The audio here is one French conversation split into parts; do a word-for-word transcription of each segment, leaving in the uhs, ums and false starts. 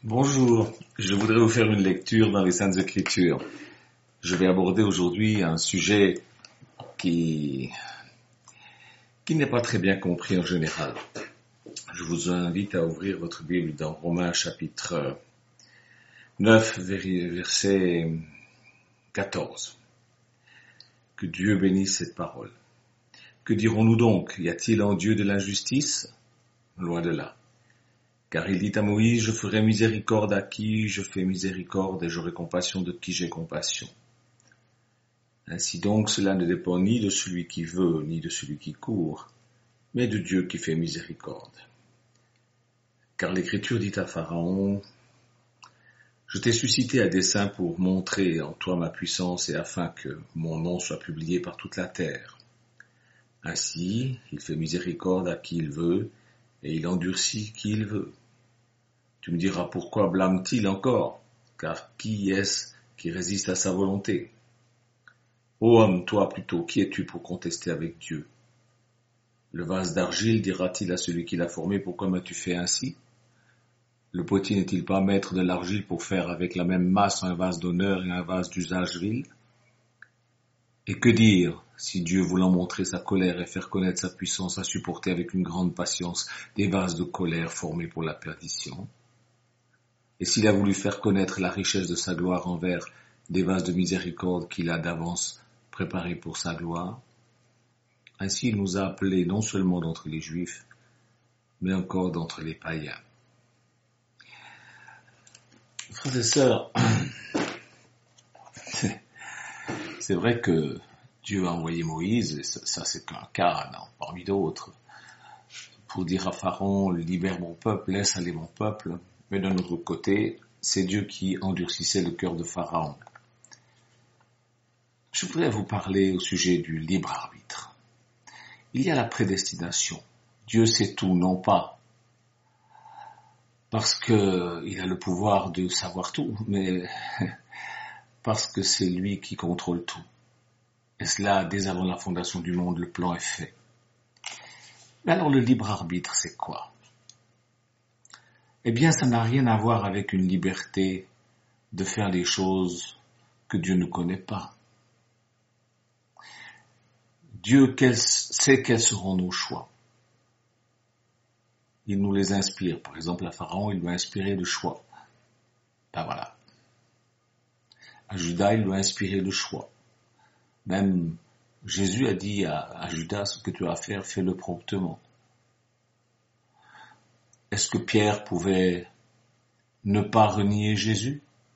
Bonjour, je voudrais vous faire une lecture dans les Saintes Écritures. Je vais aborder aujourd'hui un sujet qui, qui n'est pas très bien compris en général. Je vous invite à ouvrir votre Bible dans Romains chapitre neuf, verset quatorze. Que Dieu bénisse cette parole. Que dirons-nous donc? Y a-t-il en Dieu de l'injustice? Loin de là. Car il dit à Moïse, je ferai miséricorde à qui je fais miséricorde et j'aurai compassion de qui j'ai compassion. Ainsi donc, cela ne dépend ni de celui qui veut, ni de celui qui court, mais de Dieu qui fait miséricorde. Car l'Écriture dit à Pharaon, je t'ai suscité à dessein pour montrer en toi ma puissance et afin que mon nom soit publié par toute la terre. Ainsi, il fait miséricorde à qui il veut et il endurcit qui il veut. Tu me diras pourquoi blâme-t-il encore? Car qui est-ce qui résiste à sa volonté? Ô homme, toi plutôt, qui es-tu pour contester avec Dieu? Le vase d'argile dira-t-il à celui qui l'a formé, pourquoi m'as-tu fait ainsi? Le potier n'est-il pas maître de l'argile pour faire avec la même masse un vase d'honneur et un vase d'usage vil? Et que dire, si Dieu, voulant montrer sa colère et faire connaître sa puissance, a supporté avec une grande patience des vases de colère formés pour la perdition? Et s'il a voulu faire connaître la richesse de sa gloire envers des vases de miséricorde qu'il a d'avance préparés pour sa gloire, ainsi il nous a appelés non seulement d'entre les Juifs, mais encore d'entre les païens. Frères et sœurs, c'est vrai que Dieu a envoyé Moïse, et ça, ça c'est qu'un cas non, parmi d'autres, pour dire à Pharaon, libère mon peuple, laisse aller mon peuple. Mais d'un autre côté, c'est Dieu qui endurcissait le cœur de Pharaon. Je voudrais vous parler au sujet du libre arbitre. Il y a la prédestination. Dieu sait tout, non pas parce qu'il a le pouvoir de savoir tout, mais parce que c'est lui qui contrôle tout. Et cela, dès avant la fondation du monde, le plan est fait. Mais alors le libre arbitre, c'est quoi? Eh bien, ça n'a rien à voir avec une liberté de faire des choses que Dieu ne connaît pas. Dieu sait quels seront nos choix. Il nous les inspire. Par exemple, à Pharaon, il lui a inspiré le choix. Ben voilà. À Judas, il lui a inspiré le choix. Même Jésus a dit à, à Judas, ce que tu as à faire, fais-le promptement. Est-ce que Pierre pouvait ne pas renier Jésus?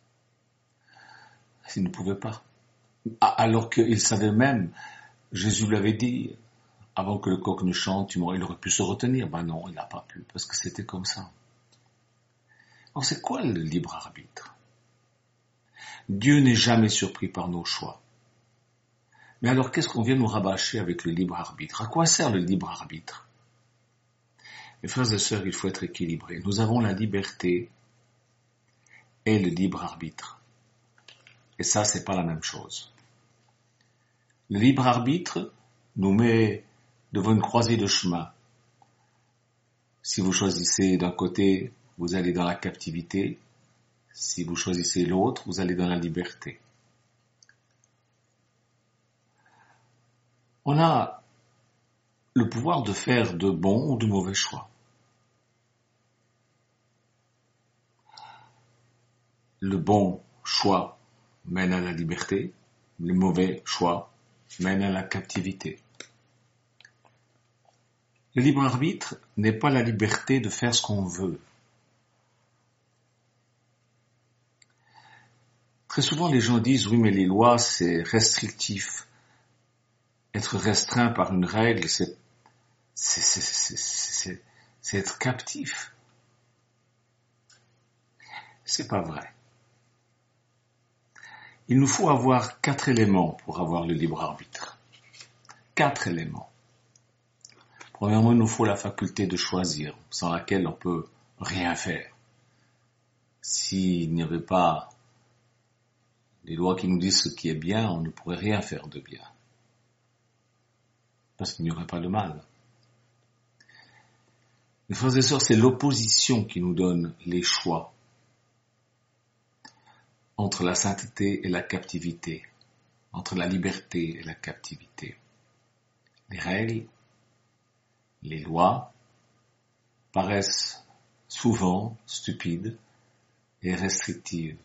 Il ne pouvait pas. Alors qu'il savait même, Jésus l'avait dit, avant que le coq ne chante, il aurait pu se retenir. Ben non, il n'a pas pu, parce que c'était comme ça. Alors c'est quoi le libre arbitre? Dieu n'est jamais surpris par nos choix. Mais alors qu'est-ce qu'on vient nous rabâcher avec le libre arbitre? À quoi sert le libre arbitre? Mes frères et sœurs, il faut être équilibré. Nous avons la liberté et le libre arbitre. Et ça, c'est pas la même chose. Le libre arbitre nous met devant une croisée de chemin. Si vous choisissez d'un côté, vous allez dans la captivité. Si vous choisissez l'autre, vous allez dans la liberté. On a le pouvoir de faire de bons ou de mauvais choix. Le bon choix mène à la liberté, le mauvais choix mène à la captivité. Le libre arbitre n'est pas la liberté de faire ce qu'on veut. Très souvent, les gens disent, oui, mais les lois, c'est restrictif. Être restreint par une règle, c'est, c'est, c'est, c'est, c'est, c'est être captif. C'est pas vrai. Il nous faut avoir quatre éléments pour avoir le libre arbitre. Quatre éléments. Premièrement, il nous faut la faculté de choisir, sans laquelle on peut rien faire. S'il n'y avait pas les lois qui nous disent ce qui est bien, on ne pourrait rien faire de bien. Parce qu'il n'y aurait pas de mal. Mes frères et sœurs, c'est l'opposition qui nous donne les choix entre la sainteté et la captivité, entre la liberté et la captivité. Les règles, les lois paraissent souvent stupides et restrictives.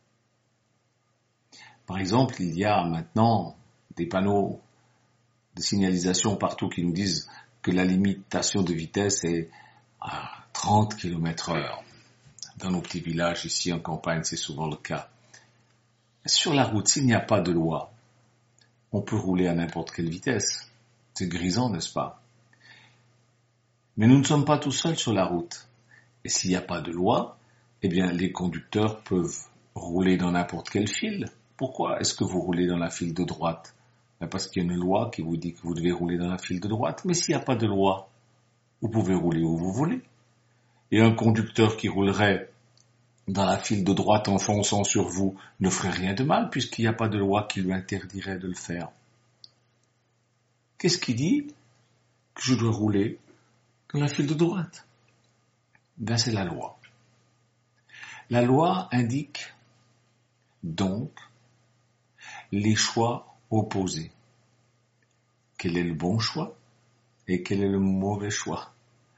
Par exemple, il y a maintenant des panneaux de signalisation partout qui nous disent que la limitation de vitesse est à trente kilomètres heure. Dans nos petits villages ici en campagne, c'est souvent le cas. Sur la route, s'il n'y a pas de loi, on peut rouler à n'importe quelle vitesse. C'est grisant, n'est-ce pas? Mais nous ne sommes pas tout seuls sur la route. Et s'il n'y a pas de loi, eh bien, les conducteurs peuvent rouler dans n'importe quel fil. Pourquoi est-ce que vous roulez dans la file de droite? Parce qu'il y a une loi qui vous dit que vous devez rouler dans la file de droite. Mais s'il n'y a pas de loi, vous pouvez rouler où vous voulez. Et un conducteur qui roulerait dans la file de droite en fonçant sur vous ne ferait rien de mal puisqu'il n'y a pas de loi qui lui interdirait de le faire. Qu'est-ce qui dit que je dois rouler dans la file de droite? Ben, c'est la loi. La loi indique donc les choix opposés. Quel est le bon choix et quel est le mauvais choix?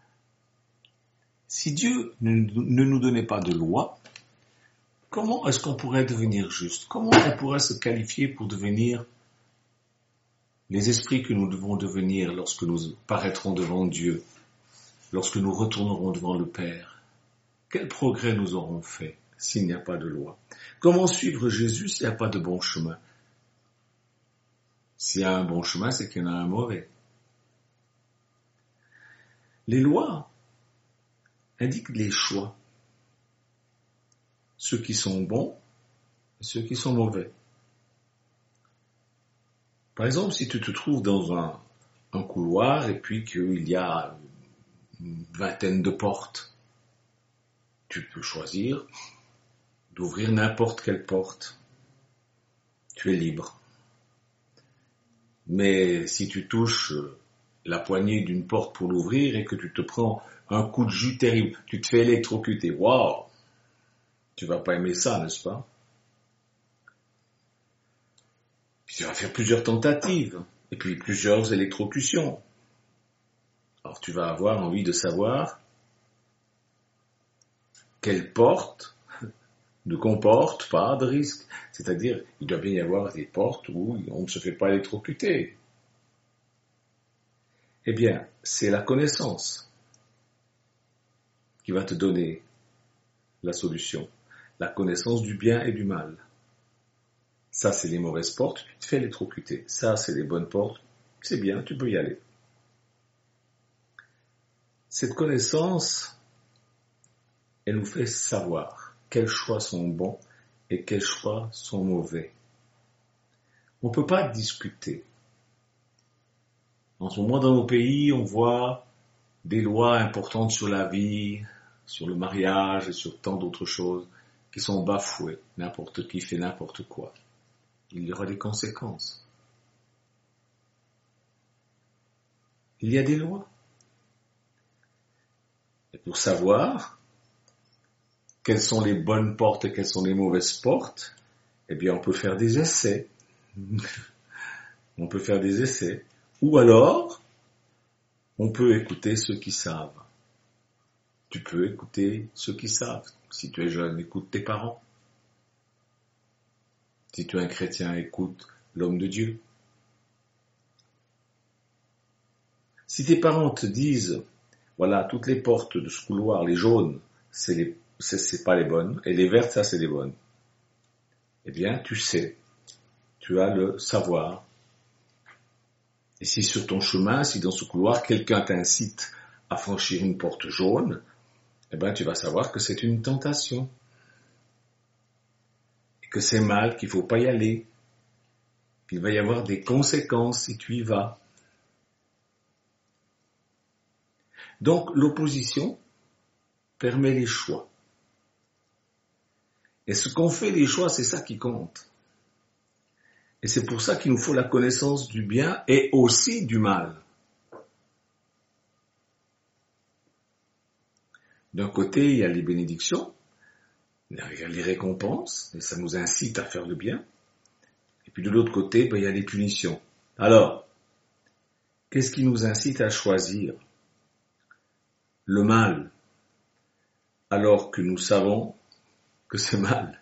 Si Dieu ne, ne nous donnait pas de loi, comment est-ce qu'on pourrait devenir juste? Comment on pourrait se qualifier pour devenir les esprits que nous devons devenir lorsque nous paraîtrons devant Dieu, lorsque nous retournerons devant le Père? Quel progrès nous aurons fait s'il n'y a pas de loi? Comment suivre Jésus s'il n'y a pas de bon chemin? S'il y a un bon chemin, c'est qu'il y en a un mauvais. Les lois indiquent les choix, ceux qui sont bons et ceux qui sont mauvais. Par exemple, si tu te trouves dans un, un couloir et puis qu'il y a une vingtaine de portes, tu peux choisir d'ouvrir n'importe quelle porte. Tu es libre. Mais si tu touches la poignée d'une porte pour l'ouvrir et que tu te prends un coup de jus terrible, tu te fais électrocuter, waouh, tu vas pas aimer ça, n'est-ce pas? Puis tu vas faire plusieurs tentatives et puis plusieurs électrocutions. Alors tu vas avoir envie de savoir quelle porte ne comporte pas de risque. C'est-à-dire, il doit bien y avoir des portes où on ne se fait pas électrocuter. Eh bien, c'est la connaissance qui va te donner la solution. La connaissance du bien et du mal. Ça, c'est les mauvaises portes, tu te fais électrocuter. Ça, c'est les bonnes portes, c'est bien, tu peux y aller. Cette connaissance, elle nous fait savoir quels choix sont bons et quels choix sont mauvais. On ne peut pas discuter. En ce moment, dans nos pays, on voit des lois importantes sur la vie, sur le mariage et sur tant d'autres choses qui sont bafouées. N'importe qui fait n'importe quoi. Il y aura des conséquences. Il y a des lois. Et pour savoir quelles sont les bonnes portes et quelles sont les mauvaises portes, eh bien, on peut faire des essais. On peut faire des essais. Ou alors, on peut écouter ceux qui savent. Tu peux écouter ceux qui savent. Si tu es jeune, écoute tes parents. Si tu es un chrétien, écoute l'homme de Dieu. Si tes parents te disent, voilà, toutes les portes de ce couloir, les jaunes, c'est les, c'est, c'est pas les bonnes, et les vertes, ça, c'est les bonnes. Eh bien, tu sais, tu as le savoir. Et si sur ton chemin, si dans ce couloir, quelqu'un t'incite à franchir une porte jaune, eh bien, tu vas savoir que c'est une tentation. Et que c'est mal, qu'il ne faut pas y aller. Qu'il va y avoir des conséquences si tu y vas. Donc, l'opposition permet les choix. Et ce qu'on fait des choix, c'est ça qui compte. Et c'est pour ça qu'il nous faut la connaissance du bien et aussi du mal. D'un côté, il y a les bénédictions, il y a les récompenses, et ça nous incite à faire le bien. Et puis de l'autre côté, ben, il y a les punitions. Alors, qu'est-ce qui nous incite à choisir le mal, alors que nous savons que c'est mal?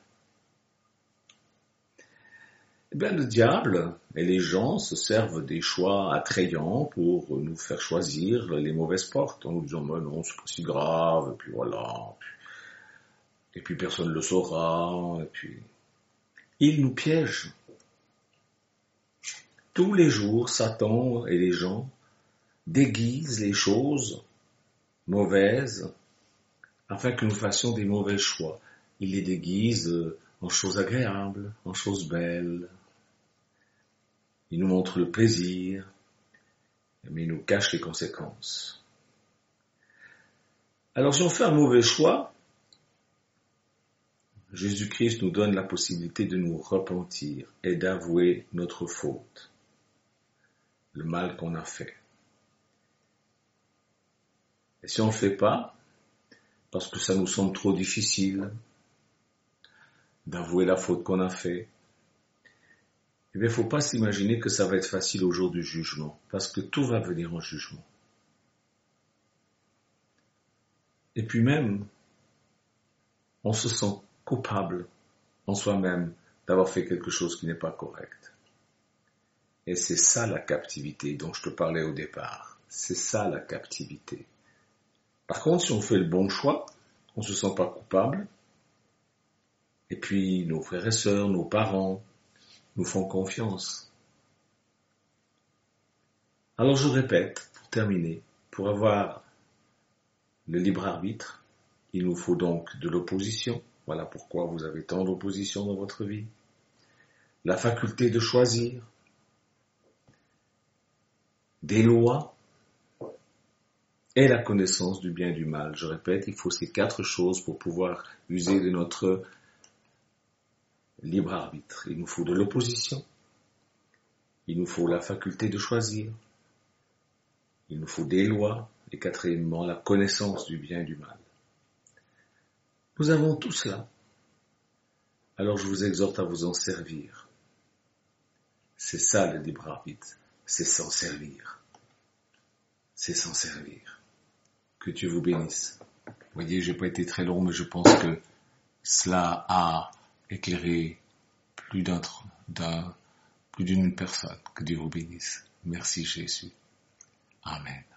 Eh bien, le diable et les gens se servent des choix attrayants pour nous faire choisir les mauvaises portes, en nous disant, mais non, c'est pas si grave, et puis voilà, et puis personne ne le saura, et puis... Il nous piège. Tous les jours, Satan et les gens déguisent les choses mauvaises afin que nous fassions des mauvais choix. Ils les déguisent en choses agréables, en choses belles. Ils nous montrent le plaisir, mais ils nous cachent les conséquences. Alors si on fait un mauvais choix, Jésus-Christ nous donne la possibilité de nous repentir et d'avouer notre faute, le mal qu'on a fait. Et si on ne le fait pas, parce que ça nous semble trop difficile d'avouer la faute qu'on a fait, eh bien, il ne faut pas s'imaginer que ça va être facile au jour du jugement, parce que tout va venir en jugement. Et puis même, on se sent coupable en soi-même d'avoir fait quelque chose qui n'est pas correct. Et c'est ça la captivité dont je te parlais au départ. C'est ça la captivité. Par contre, si on fait le bon choix, on ne se sent pas coupable, et puis nos frères et sœurs, nos parents, nous font confiance. Alors je répète, pour terminer, pour avoir le libre arbitre, il nous faut donc de l'opposition. Voilà pourquoi vous avez tant d'opposition dans votre vie. La faculté de choisir, des lois et la connaissance du bien et du mal. Je répète, il faut ces quatre choses pour pouvoir user de notre libre arbitre. Il nous faut de l'opposition, il nous faut la faculté de choisir, il nous faut des lois, et quatrièmement, la connaissance du bien et du mal. Nous avons tout cela. Alors je vous exhorte à vous en servir. C'est ça le libre arbitre, c'est s'en servir. C'est s'en servir. Que Dieu vous bénisse. Vous voyez, je n'ai pas été très long, mais je pense que cela a éclairé plus d'un, d'un, plus d'une personne. Que Dieu vous bénisse. Merci Jésus. Amen.